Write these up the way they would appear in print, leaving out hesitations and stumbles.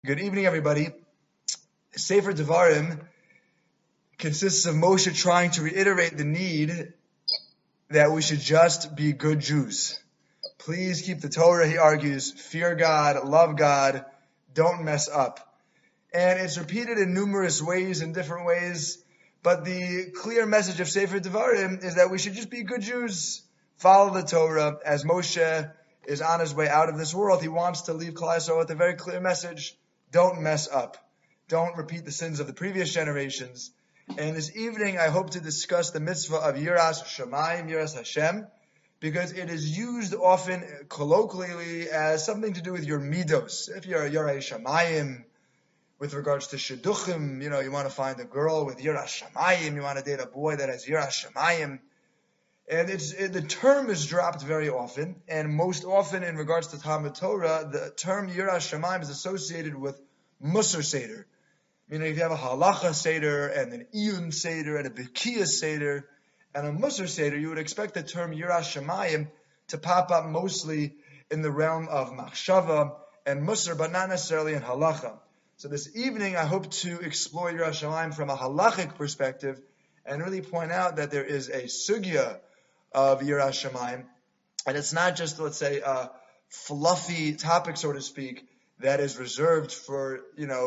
Good evening, everybody. Sefer Devarim consists of Moshe trying to reiterate the need that we should just be good Jews. Please keep the Torah, he argues, fear God, love God, don't mess up. And it's repeated in numerous ways, in different ways, but the clear message of Sefer Devarim is that we should just be good Jews, follow the Torah. As Moshe is on his way out of this world, he wants to leave Klal Yisrael with a very clear message: don't mess up. Don't repeat the sins of the previous generations. And this evening, I hope to discuss the mitzvah of Yiras Shamayim, Yiras Hashem, because it is used often colloquially as something to do with your midos. If you're a Yiras Shamayim, with regards to shidduchim, you want to find a girl with Yiras Shamayim, you want to date a boy that has Yiras Shamayim. And the term is dropped very often, and most often in regards to Talmud Torah, the term Yiras Shamayim is associated with Musar Seder. If you have a Halacha Seder, and an Iyun Seder, and a Bekiya Seder, and a Musar Seder, you would expect the term Yiras Shamayim to pop up mostly in the realm of Machshava and Musar, but not necessarily in Halacha. So this evening, I hope to explore Yiras Shamayim from a halachic perspective, and really point out that there is a sugya of Yiras Shamayim, and it's not just, let's say, a fluffy topic, so to speak, that is reserved for,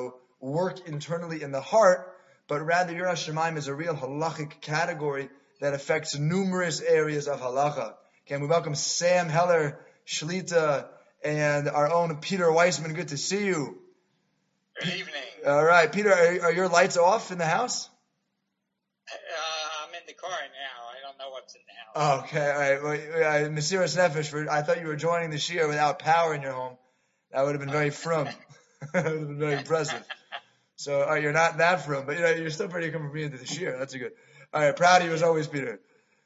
work internally in the heart, but rather Yiras Shamayim is a real halachic category that affects numerous areas of halacha. Can we welcome Sam Heller, Shlita, and our own Peter Weissman? Good to see you. Good evening. All right, Peter, are your lights off in the house? I'm in the car now. I don't know what's in the house. Okay, all right. Well, Mesiras Nefesh, I thought you were joining the Shir without power in your home. That would have been very frum. That would have been very impressive. So you're not that frum, but you're still pretty coming for me into the Shir. That's a good. All right, proud of you as always, Peter.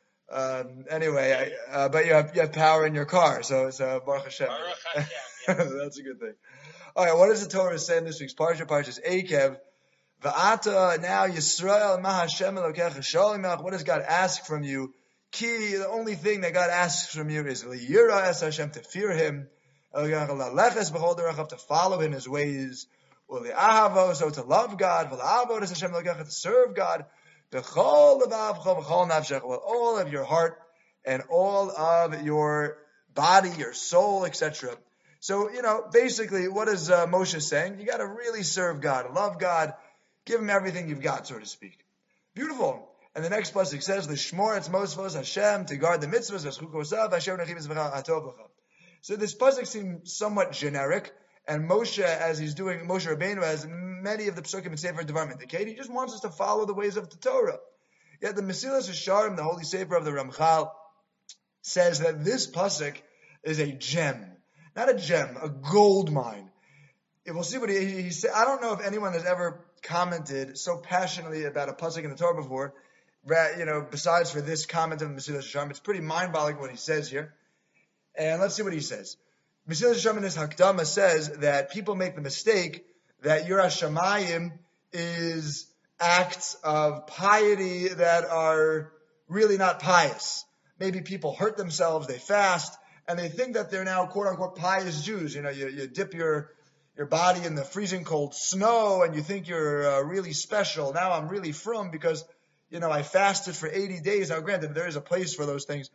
Anyway, but you have power in your car, so Baruch Hashem. Baruch Hashem, yes. That's a good thing. All right, what does the Torah say in this week's Parsha? Parshas Eikev. Va'ata, now Yisrael ma Hashem Elokecha Shalom Melech. What does God ask from you? Ki, the only thing that God asks from you is Liyira es Hashem, to fear Him, Laleches b'chol derechav, to follow in His ways, U'li'ahavo, so to love God, V'la'avod es Hashem Elokecha, to serve God, b'chol levavcho, b'chol nafshech, with all of your heart and all of your body, your soul, etc. So, basically, what is Moshe saying? You got to really serve God, love God, give Him everything you've got, so to speak. Beautiful. And the next pasuk says, "L'shmor et mitzvos Hashem," to guard the mitzvahs, v'schukosav Hashem nechim zevcha hatov l'cha. So this pasuk seems somewhat generic, and Moshe, as he's doing, Moshe Rabbeinu, as many of the psukim in Sefer Devarim indicate, he just wants us to follow the ways of the Torah. Yet the Mesilas Yesharim, the holy Sefer of the Ramchal, says that this pasuk is a gem. Not a gem, a gold mine. We'll see what he said. I don't know if anyone has ever commented so passionately about a pasuk in the Torah before, besides for this comment of Mesilas Yesharim. It's pretty mind-boggling what he says here. And let's see what he says. Mesilas Yesharim in his Hakdama says that people make the mistake that Yiras Shamayim is acts of piety that are really not pious. Maybe people hurt themselves, they fast, and they think that they're now quote-unquote pious Jews. You dip your body in the freezing cold snow, and you think you're really special. Now I'm really frum because, I fasted for 80 days. Now, granted, there is a place for those things,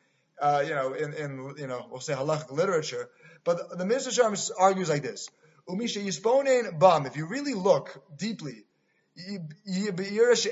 in we'll say halachic literature. But the Mesilas Yesharim argues like this: Umisha yisponein bam. If you really look deeply, that's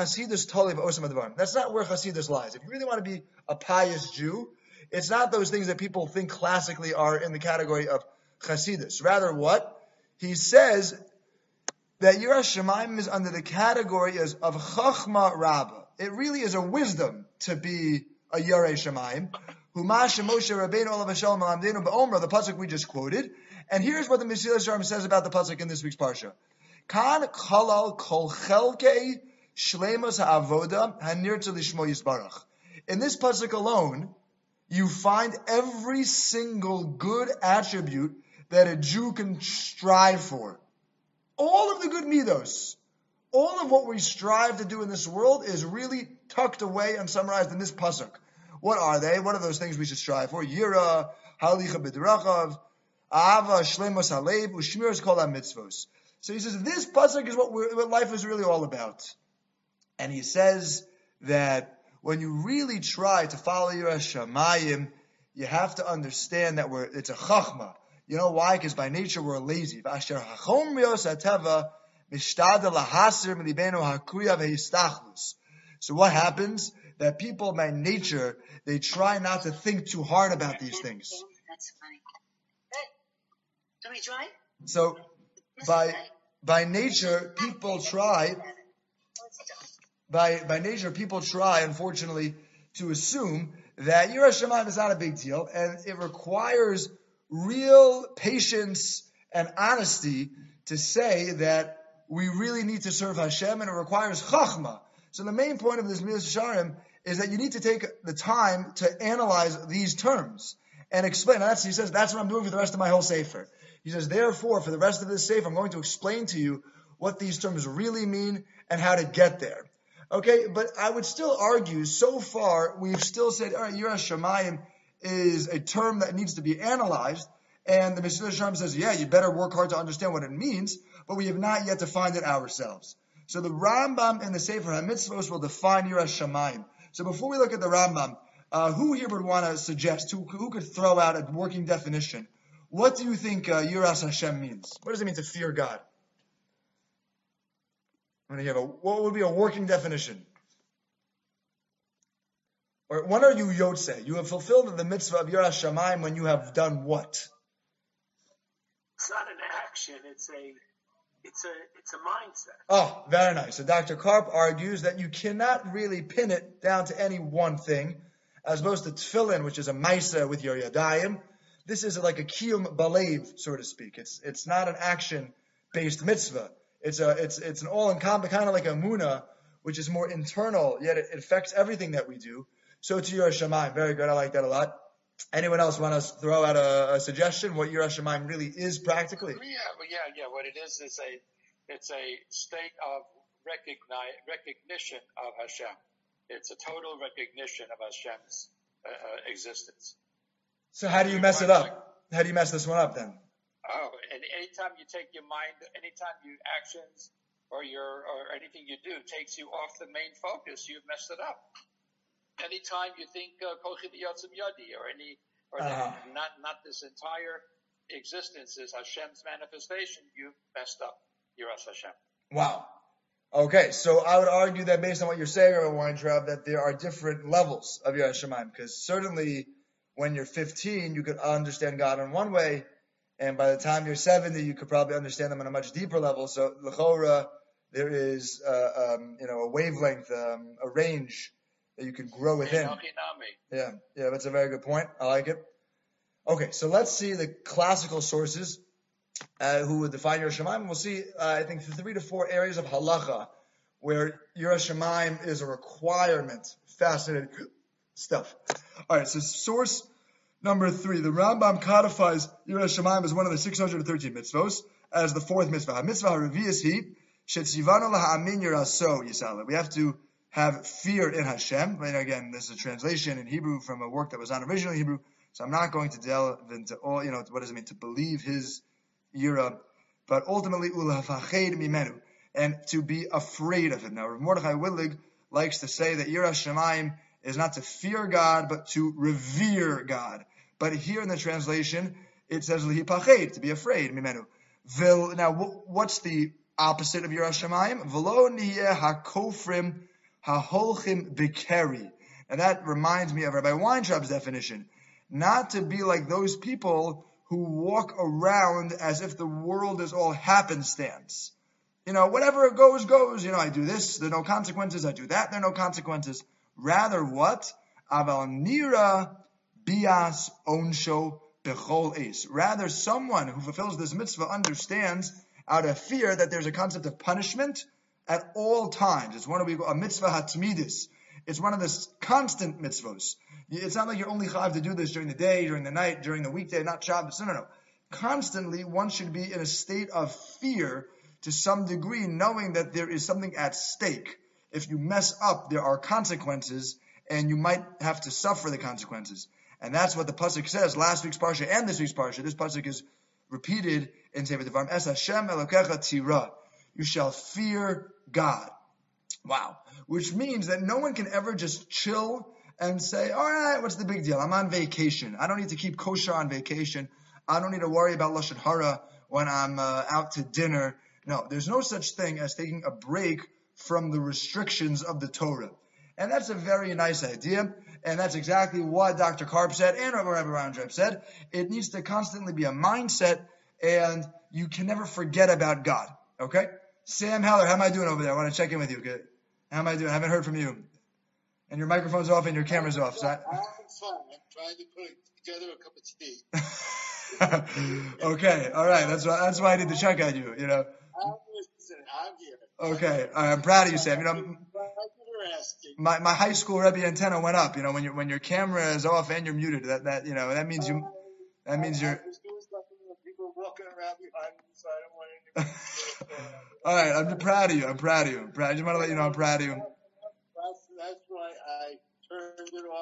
not where Hasidus lies. If you really want to be a pious Jew, it's not those things that people think classically are in the category of Hasidus. Rather, what? He says that Yiras Shamayim is under the category of Chachma Rabbah. It really is a wisdom to be a Yiras Shamayim. Humash Moshe Rabbeinu Olav Shalom Alamdeinu Ba'omra, the pasuk we just quoted. And here's what the Mesilas Yesharim says about the pasuk in this week's parsha. Kan Chalal Kol Chelkei Shleimus Ha'avoda Hanirtza Lishmo Yisbarach. In this pasuk alone, you find every single good attribute that a Jew can strive for. All of the good midos, all of what we strive to do in this world is really tucked away and summarized in this pasuk. What are they? What are those things we should strive for? Yira, halicha b'drachav, ahava, shlemos halev, ushmiras kol ha-mitzvos. So he says, this pasuk is what life is really all about. And he says that when you really try to follow Yiras Shamayim, you have to understand that it's a chachma. You know why? Because by nature we're lazy. So what happens? That people by nature, they try not to think too hard about these things. That's funny. Don't we try? So by nature, people try. By nature, people try, unfortunately, to assume that Yiras Shamayim is not a big deal, and it requires real patience and honesty to say that we really need to serve Hashem, and it requires chachma. So the main point of this Midas Sharim is that you need to take the time to analyze these terms and explain. He says, that's what I'm doing for the rest of my whole Sefer. He says, therefore, for the rest of this Sefer, I'm going to explain to you what these terms really mean and how to get there. Okay, but I would still argue, so far, we've still said, all right, Yiras Shamayim is a term that needs to be analyzed, and the Midas Sharim says, yeah, you better work hard to understand what it means, but we have not yet defined it ourselves. So the Rambam in the Sefer HaMitzvos will define Yiras Shamayim. So before we look at the Rambam, who here would want to suggest, who could throw out a working definition? What do you think Yiras Hashem means? What does it mean to fear God? What would be a working definition? Or when are you Yotzei? You have fulfilled the mitzvah of Yiras Shamayim when you have done what? It's not an action, it's a mindset. Oh, very nice. So Dr. Karp argues that you cannot really pin it down to any one thing, as opposed to tefillin, which is a maisa with your yadayim. This is like a kiyum balev, so to speak. It's not an action-based mitzvah. It's an all-encompassing, kind of like a munah, which is more internal, yet it affects everything that we do. So to Yiras Shamayim, very good. I like that a lot. Anyone else want to throw out a suggestion what Yiras Shamayim really is practically? Yeah. What it is it's a state of recognition of Hashem. It's a total recognition of Hashem's existence. So how do you mess it up? How do you mess this one up then? Oh, and anytime you take your mind, anytime you actions or anything you do takes you off the main focus, you've messed it up. Anytime you think Kochi B'Yotzim Yadi not this entire existence is Hashem's manifestation, you've messed up. Yiras Hashem. Wow. Okay, so I would argue that based on what you're saying, Rabbi Weintraub, that there are different levels of Yiras Shamayim, because certainly when you're 15, you could understand God in one way, and by the time you're 70, you could probably understand them on a much deeper level. So, l'chora, there is a wavelength, a range that you could grow within. Yeah, that's a very good point. I like it. Okay, so let's see the classical sources who would define Yiras Shamayim. We'll see, I think, 3 to 4 areas of halacha where Yiras Shamayim is a requirement. Fascinating stuff. All right, so source number 3. The Rambam codifies Yiras Shamayim as one of the 613 mitzvos as the 4th mitzvah. Mitzvah Revius He Shetzivanu Laha'amin Yiraso Yisala. We have to have fear in Hashem. And again, this is a translation in Hebrew from a work that was not originally Hebrew, so I'm not going to delve into all, what does it mean to believe his yira, but ultimately ulafached mimenu, and to be afraid of him. Now, Rav Mordechai Willig likes to say that Yiras Shamayim is not to fear God, but to revere God. But here in the translation, it says lihipached, to be afraid, mimenu. Now, what's the opposite of Yiras Shamayim? V'lo niyeh hakofrim haholchim bikeri. And that reminds me of Rabbi Weintraub's definition. Not to be like those people who walk around as if the world is all happenstance. Whatever goes, goes. I do this, there are no consequences. I do that, there are no consequences. Rather what? Aval nira bias onsho bechol es. Rather, someone who fulfills this mitzvah understands out of fear that there's a concept of punishment at all times. It's one of a mitzvah hatmidis. It's one of the constant mitzvos. It's not like you're only chayav to do this during the day, during the night, during the weekday, not Shabbos. No. Constantly, one should be in a state of fear to some degree, knowing that there is something at stake. If you mess up, there are consequences, and you might have to suffer the consequences. And that's what the pasuk says, last week's parsha and this week's parsha. This pasuk is repeated in Sefer Devarim, Es Hashem Elokecha Tira. You shall fear God. Wow. Which means that no one can ever just chill and say, all right, what's the big deal? I'm on vacation. I don't need to keep kosher on vacation. I don't need to worry about Lashon Hara when I'm out to dinner. No, there's no such thing as taking a break from the restrictions of the Torah. And that's a very nice idea. And that's exactly what Dr. Karp said and Rabbi Roundtrip said. It needs to constantly be a mindset, and you can never forget about God. Okay? Sam Heller, how am I doing over there? I want to check in with you. Okay? How am I doing? I haven't heard from you. And your microphone's off and your camera's off. So I'm having fun. I'm trying to put together a cup of tea. Okay, all right. That's why I need to check on you. You know. I'm here. Okay, I'm proud of you, Sam. You know, asking. My high school Rebbe antenna went up. You know, when your camera is off and you're muted, that means you're. I was doing something when people were walking around behind me, so I don't want anything. All right, I'm proud of you. I just want to let you know I'm proud of you. That's why I turned it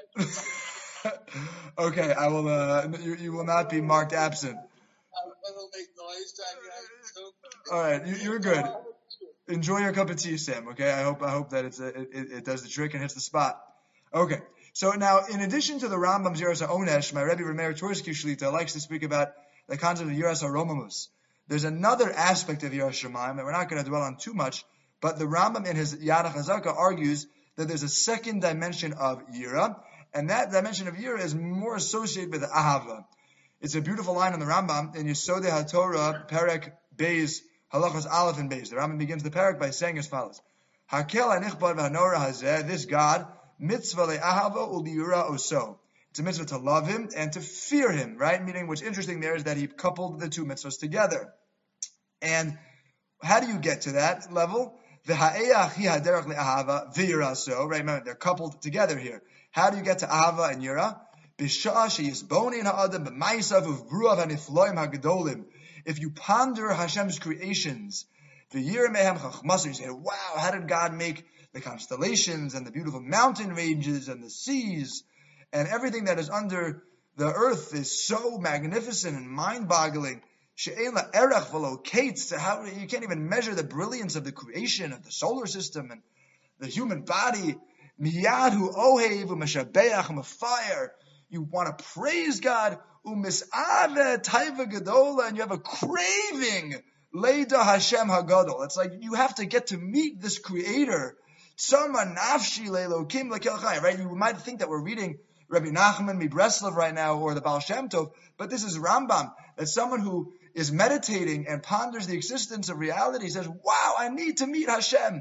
off. Okay, I will. You will not be marked absent. It'll make noise. All right, you're good. Enjoy your cup of tea, Sam. Okay, I hope that it does the trick and hits the spot. Okay, so now in addition to the Rambam's Yiras HaOnesh, my Rebbe Rameir Tursky Shlita likes to speak about the concept of Yiras HaRomamus. There's another aspect of Yiras Shamayim that we're not going to dwell on too much, but the Rambam in his Yad HaChazaka argues that there's a second dimension of Yira, and that dimension of Yira is more associated with Ahava. It's a beautiful line in the Rambam in Yesodei HaTorah, Perek Beis, Halachos Aleph and Beis. The Rambam begins the Perek by saying as follows: Hakel hanichbad v'hanora hazeh, this God, mitzvah le'ahava u'liyura oso. It's a mitzvah to love Him and to fear Him, right? Meaning, what's interesting there is that He coupled the two mitzvahs together. And how do you get to that level? V'ha'eyach hi haderach le'ahava v'yira so, right? Remember, they're coupled together here. How do you get to ahava and yira? B'sha'ah sheyisbonin ha'adam b'maisav uvruav ha'nifloim ha'gedolim. If you ponder Hashem's creations, v'yira mehem chachmaser, you say, wow, how did God make the constellations and the beautiful mountain ranges and the seas and everything that is under the earth is so magnificent and mind-boggling. She'ein la'erach v'lo kates, how you can't even measure the brilliance of the creation of the solar system and the human body. Miyad hu ohev u'meshabeach u'mefire. You want to praise God, u'mis'ave taiva gedola, and you have a craving, leida Hashem hagadol. It's like you have to get to meet this Creator. Tzama nafshi le'elokim le'kel chai. Right? You might think that we're reading Rabbi Nachman Mibreslov right now or the Baal Shem Tov, but this is Rambam. That someone who is meditating and ponders the existence of reality says, wow, I need to meet Hashem.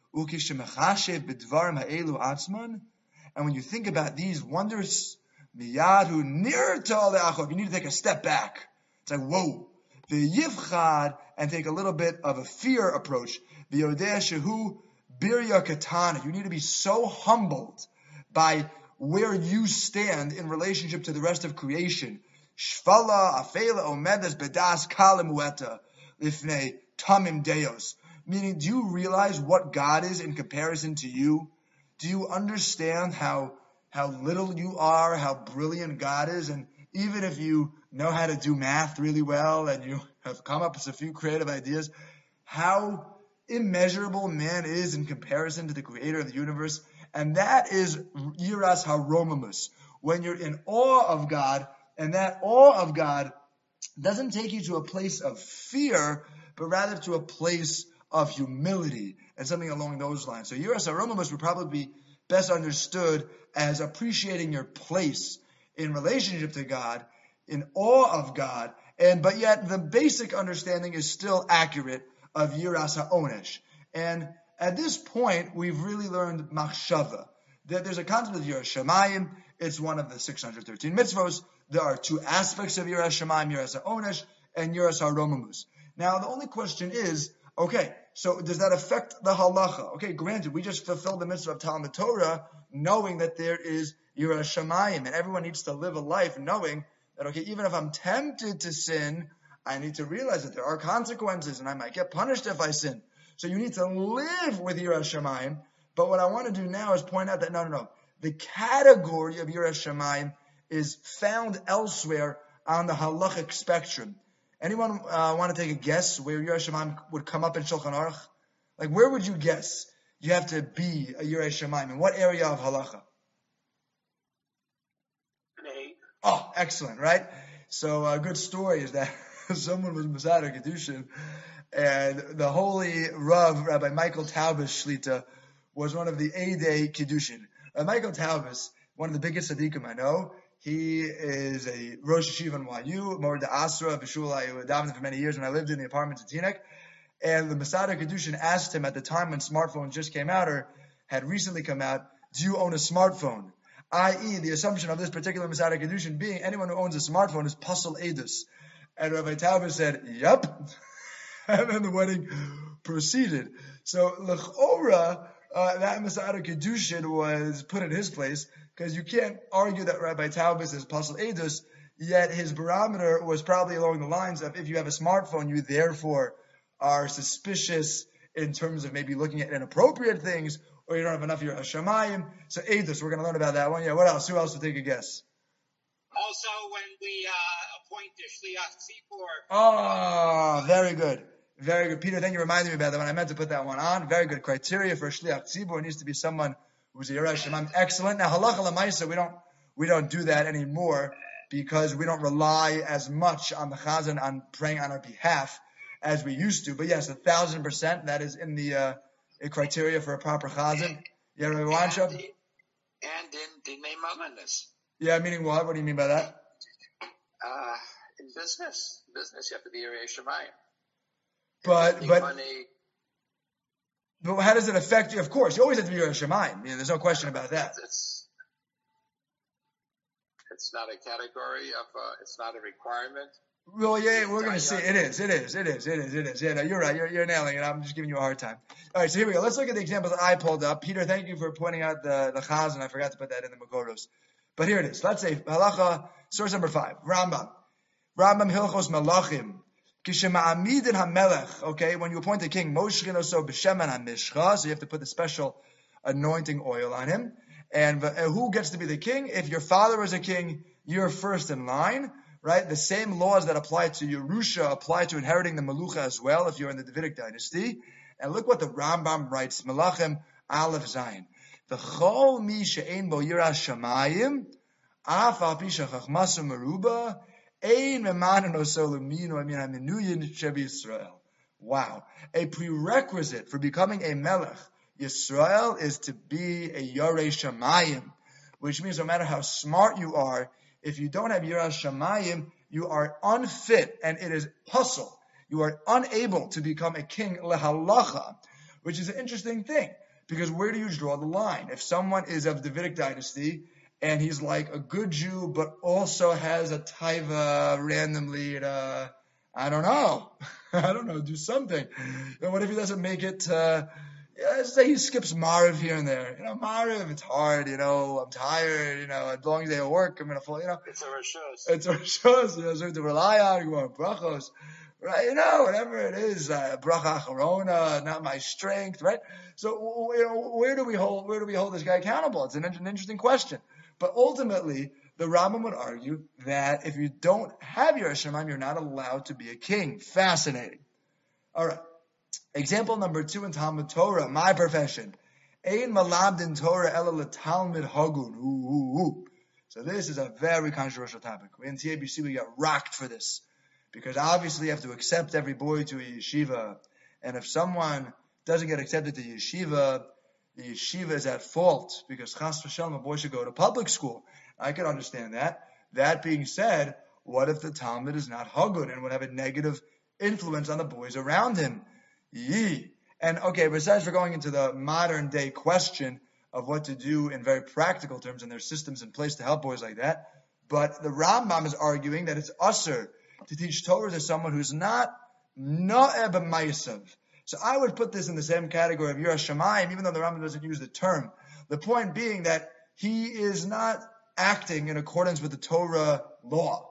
And when you think about these wonders, you need to take a step back. It's like, whoa. And take a little bit of a fear approach. You need to be so humbled by where you stand in relationship to the rest of creation. Shvala afela omedes bedas kalimueta lifnei tamim deos. Meaning, do you realize what God is in comparison to you? Do you understand how little you are, how brilliant God is? And even if you know how to do math really well and you have come up with a few creative ideas, how immeasurable man is in comparison to the Creator of the universe. And that is Yiras HaRomamus. When you're in awe of God, and that awe of God doesn't take you to a place of fear, but rather to a place of humility, and something along those lines. So Yiras HaRomamus would probably be best understood as appreciating your place in relationship to God, in awe of God, but yet the basic understanding is still accurate of Yiras HaOnesh. And at this point, we've really learned machshava. There's a concept of Yiras Shamayim. It's one of the 613 mitzvos. There are two aspects of Yiras Shamayim, Yiras HaOnesh and Yiras HaRomamus. Now, the only question is, okay, so does that affect the halacha? Okay, granted, we just fulfilled the mitzvah of Talmud Torah, knowing that there is Yiras Shamayim, and everyone needs to live a life knowing that, okay, even if I'm tempted to sin, I need to realize that there are consequences, and I might get punished if I sin. So you need to live with Yiras Shamayim. But what I want to do now is point out that no. The category of Yiras Shamayim is found elsewhere on the halachic spectrum. Anyone want to take a guess where Yirei Shamayim would come up in Shulchan Aruch? Like, where would you guess you have to be a Yirei Shamayim? In what area of halacha? Oh, excellent, right? So a good story is that someone was Masada Kedushin, and the holy Rav, Rabbi Michael Taubes Shlita, was one of the A-Day Kedushin. Michael Taubes, one of the biggest tzaddikim I know, he is a Rosh Yeshiva in YU, Mored Asra, B'shul, I davened for many years when I lived in the apartments in Teaneck, and the Masada Kedushin asked him at the time when smartphones just came out, or had recently come out, do you own a smartphone? I.e., the assumption of this particular Masada Kedushin being anyone who owns a smartphone is Pasal Edus. And Rabbi Taubes said, yep. And then the wedding proceeded. So, L'chora, that Masada Kedushin was put in his place, because you can't argue that Rabbi Taubes is Pasal Edus, yet his barometer was probably along the lines of, if you have a smartphone, you therefore are suspicious in terms of maybe looking at inappropriate things, or you don't have enough of your Hashamayim. So Edus, we're going to learn about that one. Yeah, what else? Who else will take a guess? Also, when we appoint the Shliach Tzipor. Oh, very good. Very good. Peter, thank you for reminding me about that one. I meant to put that one on. Very good criteria for a Shliach Tzibor. It needs to be someone who's a Yirei Shamayim. Excellent. Now, halacha l'maisa, we don't do that anymore because we don't rely as much on the Chazan on praying on our behalf as we used to. But yes, 1,000%, that is in the criteria for a proper Chazan. Yeah, Rabbi Wanshab? And in Dinei Mamanis. Yeah, meaning what? What do you mean by that? In business. Business, you have to be Yirei Shamayim. But money. But how does it affect you? Of course, you always have to be Yirei Shamayim. There's no question about that. It's not a category of. It's not a requirement. Well, yeah, we're going to see. It is. Yeah, no, you're right. You're nailing it. I'm just giving you a hard time. All right, so here we go. Let's look at the examples that I pulled up. Peter, thank you for pointing out the Chaz, and I forgot to put that in the Makoros. But here it is. Let's say halacha, source number 5, Rambam Hilchos Melachim. Kishema'amidin hamelech. Okay, when you appoint a king, moshchin oso b'shemen hamishcha, so you have to put the special anointing oil on him. And who gets to be the king? If your father is a king, you're first in line, right? The same laws that apply to Yerusha apply to inheriting the Melucha as well, if you're in the Davidic dynasty. And look what the Rambam writes, Melachim Aleph Zayin. V'chol mi she'ein bo yiras shamayim, af al pi shechachmasu meruba, wow. A prerequisite for becoming a melech Yisrael is to be a Yirei Shamayim, which means no matter how smart you are, if you don't have Yiras Shamayim, you are unfit, and it is puzzle. You are unable to become a king lehalacha, which is an interesting thing, because where do you draw the line? If someone is of Davidic dynasty, and he's like a good Jew, but also has a taiva randomly at I don't know, do something. What if he doesn't make it, say he skips Mariv here and there. Mariv, it's hard, I'm tired, as long as they work, I'm going to fall, It's a Rishos. It's a Rishos, so to rely on, you want brachos, right? Whatever it is, bracha acharona, not my strength, right? So, where do we hold this guy accountable? It's an interesting question. But ultimately, the Rambam would argue that if you don't have Yiras Shamayim, you're not allowed to be a king. Fascinating. All right. Example number 2 in Talmud Torah, my profession. Ein malabdin Torah ela letalmid hagun. So this is a very controversial topic. In TABC, we got rocked for this. Because obviously you have to accept every boy to a yeshiva. And if someone doesn't get accepted to yeshiva, the yeshiva is at fault because chas v'shalom, a boy should go to public school. I can understand that. That being said, what if the Talmud is not hagun and would have a negative influence on the boys around him? And okay, besides for going into the modern day question of what to do in very practical terms, and there's systems in place to help boys like that, but the Rambam is arguing that it's usher to teach Torah to someone who's not na'eh b'maisav. So I would put this in the same category of Yiras Shamayim, even though the Rambam doesn't use the term. The point being that he is not acting in accordance with the Torah law.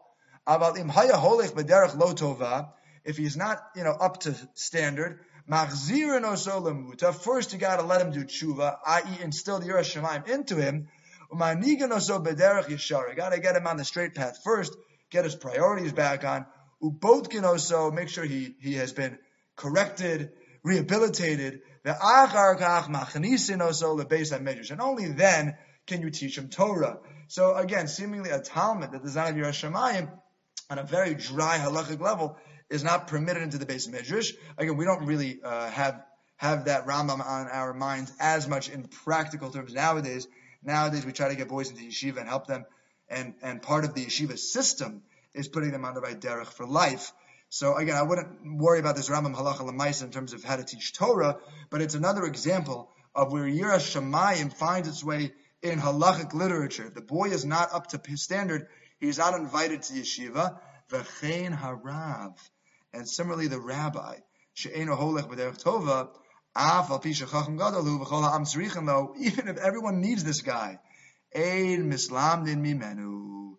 If he's not, up to standard, first you got to let him do tshuva, i.e. instill the Yiras Shamayim into him. You got to get him on the straight path first, get his priorities back on. Ubotkin also, make sure he has been corrected, rehabilitated. The achar kach machnisin also lebeis hamedrash, and only then can you teach him Torah. So again, seemingly a Talmud that does not have Yiras Shamayim on a very dry halachic level is not permitted into the Beis Midrash. Again, we don't really have that Rambam on our minds as much in practical terms nowadays. Nowadays, we try to get boys into yeshiva and help them, and part of the yeshiva system is putting them on the right derech for life. So again, I wouldn't worry about this Rambam halacha l'maisa in terms of how to teach Torah, but it's another example of where Yiras Shamayim finds its way in halachic literature. If the boy is not up to his standard, he's not invited to yeshiva. V'chein harav, and similarly the rabbi, she'eino holech b'derech tova, af al pi shechacham gadol hu v'chol ha'am tzrichen lo, even if everyone needs this guy, ein mislamdin mimenu.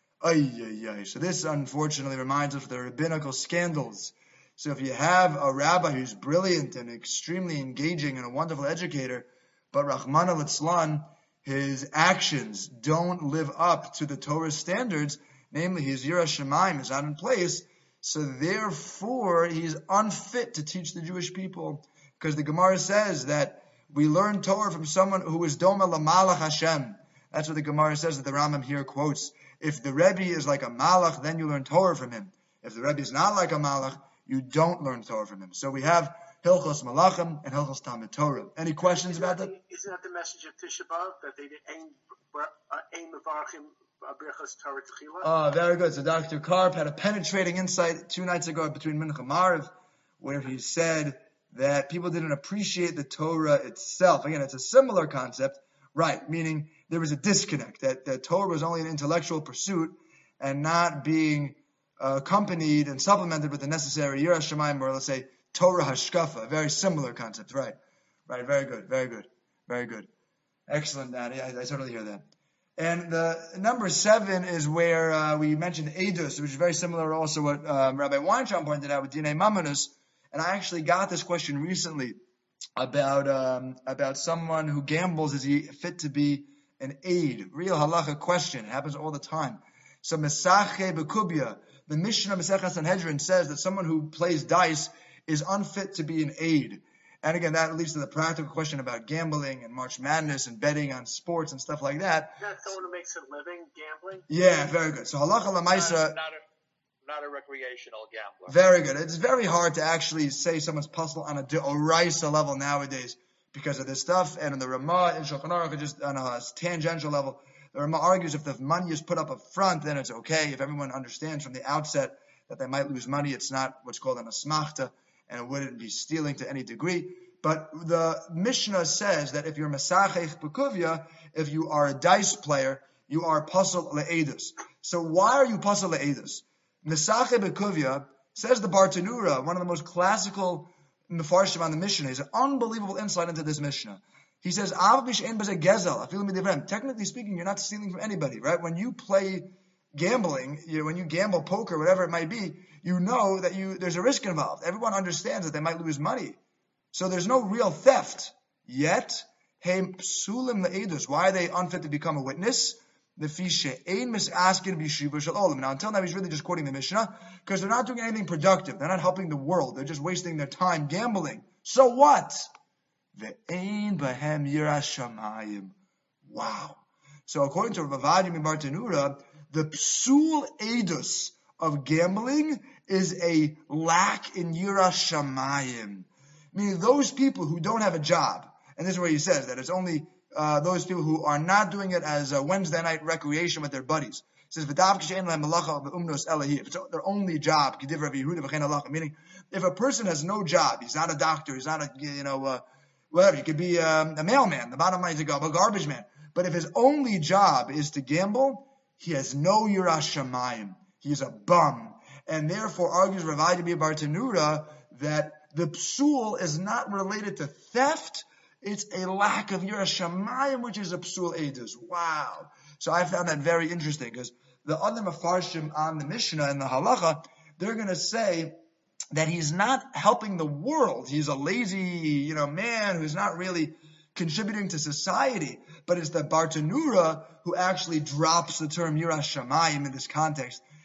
So this unfortunately reminds us of the rabbinical scandals. So if you have a rabbi who's brilliant and extremely engaging and a wonderful educator, but Rahmana litzlan, his actions don't live up to the Torah standards, namely his Yiras Shamayim is not in place, so therefore he's unfit to teach the Jewish people. Because the Gemara says that we learn Torah from someone who is Doma Lamalach Hashem. That's what the Gemara says that the Rambam here quotes. If the Rebbe is like a Malach, then you learn Torah from him. If the Rebbe is not like a Malach, you don't learn Torah from him. So we have Hilchos Malachim and Hilchos Talmud Torah. Any questions about that? Isn't that the message of Tisha B'Av, that they did aim Mevarchim Birchas Torah Tchila? Oh, very good. So Dr. Karp had a penetrating insight 2 nights ago between Mincha and Mariv, where he said that people didn't appreciate the Torah itself. Again, it's a similar concept, right? Meaning there was a disconnect, that Torah was only an intellectual pursuit and not being accompanied and supplemented with the necessary Yiras Shamayim, or let's say Torah Hashkafa, a very similar concept, right? Right, very good. Excellent, Daddy. I totally hear that. And the number 7 is where we mentioned Eidus, which is very similar also what Rabbi Weintraub pointed out with Dinei Mamonus. And I actually got this question recently about someone who gambles. Is he fit to be an aid? Real halacha question. It happens all the time. So Mesache Bekubia, the Mishnah Masechah Sanhedrin says that someone who plays dice is unfit to be an aid. And again, that leads to the practical question about gambling and March Madness and betting on sports and stuff like that. Is that someone who makes a living gambling? Yeah, very good. So halacha l'maisa, not a recreational gambler. very good. It's very hard to actually say someone's puzzle on a d'oraisa level nowadays because of this stuff. And in the Ramah in Shulchan Aruch, just on a tangential level, the Ramah argues if the money is put up front, then it's okay. If everyone understands from the outset that they might lose money, it's not what's called an asmachta, and it wouldn't be stealing to any degree. But the Mishnah says that if you're Mesachech Bekuvia, if you are a dice player, you are Pasal Le'edus. So why are you Pasal Le'edus? Mesachech Bekuvia, says the Bartanura, one of the most classical Mefarshim on the Mishnah. He's an unbelievable insight into this Mishnah. He says, technically speaking, you're not stealing from anybody, right? When you play gambling, when you gamble poker, whatever it might be, you know that there's a risk involved. Everyone understands that they might lose money. So there's no real theft. Yet, hey, psulim le'edus, why are they unfit to become a witness? Now, until now, he's really just quoting the Mishnah, because they're not doing anything productive. They're not helping the world. They're just wasting their time gambling. So what? Ve'ein bahem yiras shamayim. Wow. So according to Rav Avadim Bartanura, the psul edus of gambling is a lack in yiras shamayim. Meaning those people who don't have a job, and this is where he says that it's only those people who are not doing it as a Wednesday night recreation with their buddies. He says, if it's their only job, meaning if a person has no job, he's not a doctor, he's not a, whatever, he could be a mailman, the bottom line is a garbage man. But if his only job is to gamble, he has no yiras shamayim. He's a bum. And therefore argues Rav Avadim Bartanura that the psul is not related to theft, it's a lack of yiras shamayim, which is a psul edus. Wow. So I found that very interesting, because the other mafarshim on the Mishnah and the halacha, they're going to say that he's not helping the world. He's a lazy, man who's not really contributing to society. But it's the Bartanura who actually drops the term yiras shamayim in this context.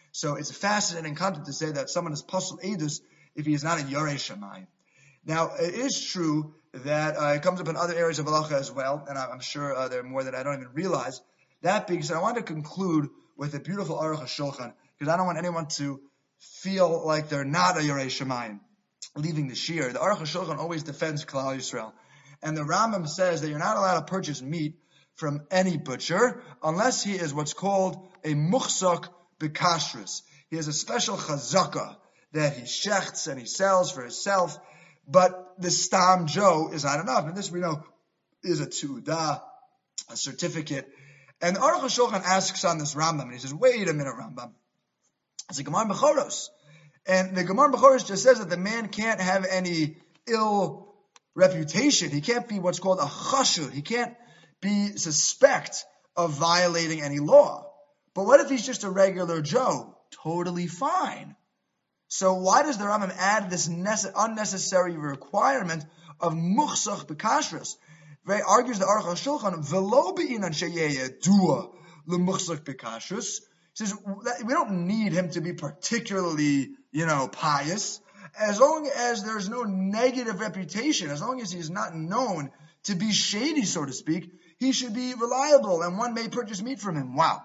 So it's a fascinating concept to say that someone is Pasul Eidus if he is not a Yorei Shamayim. Now, it is true that it comes up in other areas of halacha as well, and I'm sure there are more that I don't even realize. That being said, I want to conclude with a beautiful Aruch HaShulchan, because I don't want anyone to feel like they're not a Yorei Shamayim, leaving the shir. The Aruch HaShulchan always defends Klal Yisrael. And the Rambam says that you're not allowed to purchase meat from any butcher unless he is what's called a muchzak b'kashrus. He has a special chazaka that he shechts and he sells for himself, but the Stam Joe is not enough. And this we know is a tu'udah, a certificate. And the Aruch HaShulchan asks on this Rambam, and he says, wait a minute, Rambam. It's a Gemara Bechoros. And the Gemara Bechoros just says that the man can't have any ill reputation. He can't be what's called a chashud. He can't be suspect of violating any law. But what if he's just a regular Joe? Totally fine. So why does the Rambam add this unnecessary requirement of muchzach b'kashrus? He argues the Aruch HaShulchan, v'lo be'inan sheyeh dua l'muchzach b'kashrus. He says, we don't need him to be particularly, pious. As long as there's no negative reputation, as long as he's not known to be shady, so to speak, he should be reliable, and one may purchase meat from him. Wow.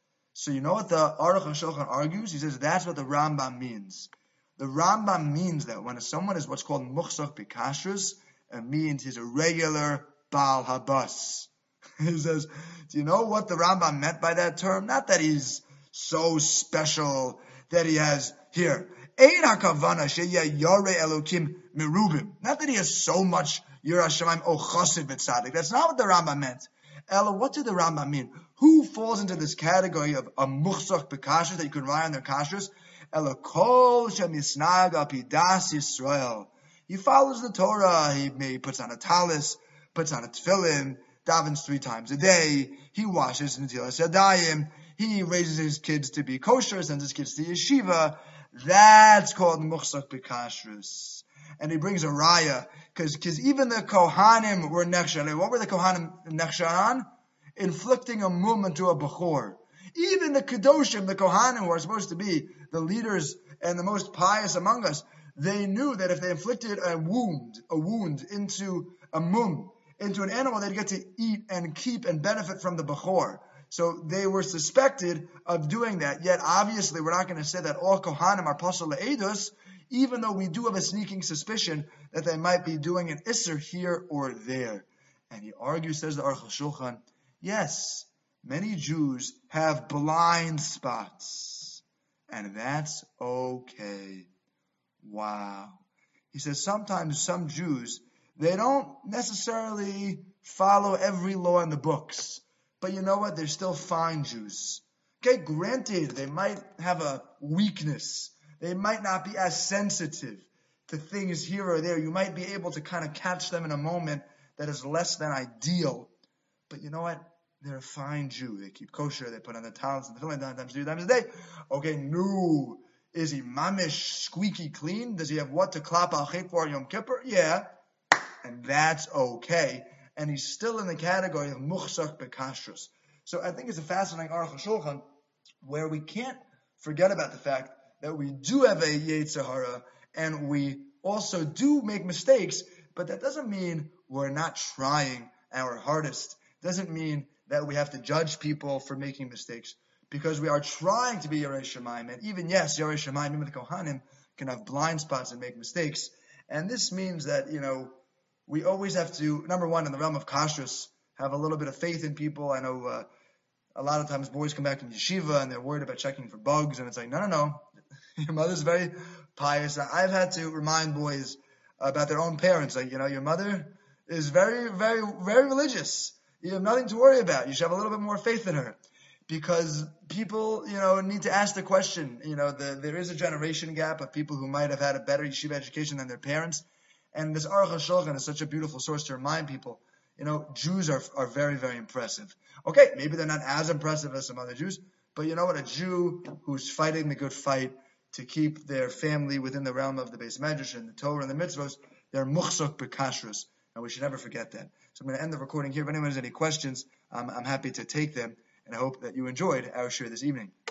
So you know what the Aruch HaShulchan argues? He says that's what the Rambam means. The Rambam means that when someone is what's called muchzach b'kashrus, it means he's a regular Baal Habas. He says, do you know what the Rambam meant by that term? Not that he's so special that he has here. Ein hakavana sheyeh yarei elokim merubim. Not that he has so much Yirah Shamayim o chassid v'tzadik. That's not what the Rambam meant. Ella, what did the Rambam mean? Who falls into this category of a muchzach b'kashrus that you can rely on their kashrus? Ella kol shemisnag al pidas Yisrael. He follows the Torah. He puts on a talis, puts on a tefillin, davens 3 times a day. He washes netilas yadayim. He raises his kids to be kosher, sends his kids to yeshiva. That's called muchzach b'kashrus. And he brings a raya, because even the Kohanim were nechshar. What were the Kohanim nechshar on? Inflicting a mum into a bechor. Even the Kedoshim, the Kohanim, who are supposed to be the leaders and the most pious among us, they knew that if they inflicted a wound into a mum, into an animal, they'd get to eat and keep and benefit from the bechor. So they were suspected of doing that. Yet obviously we're not going to say that all Kohanim are Pasul Le'edus, even though we do have a sneaking suspicion that they might be doing an Isser here or there. And he argues, says the Aruch HaShulchan, yes, many Jews have blind spots, and that's okay. Wow. He says sometimes some Jews, they don't necessarily follow every law in the books, but you know what? They're still fine Jews. Okay, granted, they might have a weakness. They might not be as sensitive to things here or there. You might be able to kind of catch them in a moment that is less than ideal. But you know what? They're a fine Jew. They keep kosher. They put on the talents and the filling 9 times 3 times a day. Okay, no. Is he mamish squeaky clean? Does he have what to klap al chet for Yom Kippur? Yeah. And that's okay. And he's still in the category of muchzach b'kashrus. So I think it's a fascinating Aruch HaShulchan where we can't forget about the fact that we do have a Yetzer Hara and we also do make mistakes, but that doesn't mean we're not trying our hardest. Doesn't mean that we have to judge people for making mistakes, because we are trying to be Yorei Shamayim. And even, yes, Yorei Shamayim, even the Kohanim, can have blind spots and make mistakes. And this means that, we always have to, number one, in the realm of kashrus, have a little bit of faith in people. I know a lot of times boys come back from yeshiva and they're worried about checking for bugs, and it's like, no. Your mother's very pious. I've had to remind boys about their own parents. Like, your mother is very, very, very religious. You have nothing to worry about. You should have a little bit more faith in her. Because people, need to ask the question. There is a generation gap of people who might have had a better yeshiva education than their parents. And this Aruch HaShulchan is such a beautiful source to remind people, Jews are very, very impressive. Okay, maybe they're not as impressive as some other Jews, but you know what? A Jew who's fighting the good fight to keep their family within the realm of the Beis Medrash and the Torah and the mitzvos, they're muchzach b'kashrus, and we should never forget that. So I'm going to end the recording here. If anyone has any questions, I'm happy to take them, and I hope that you enjoyed our share this evening.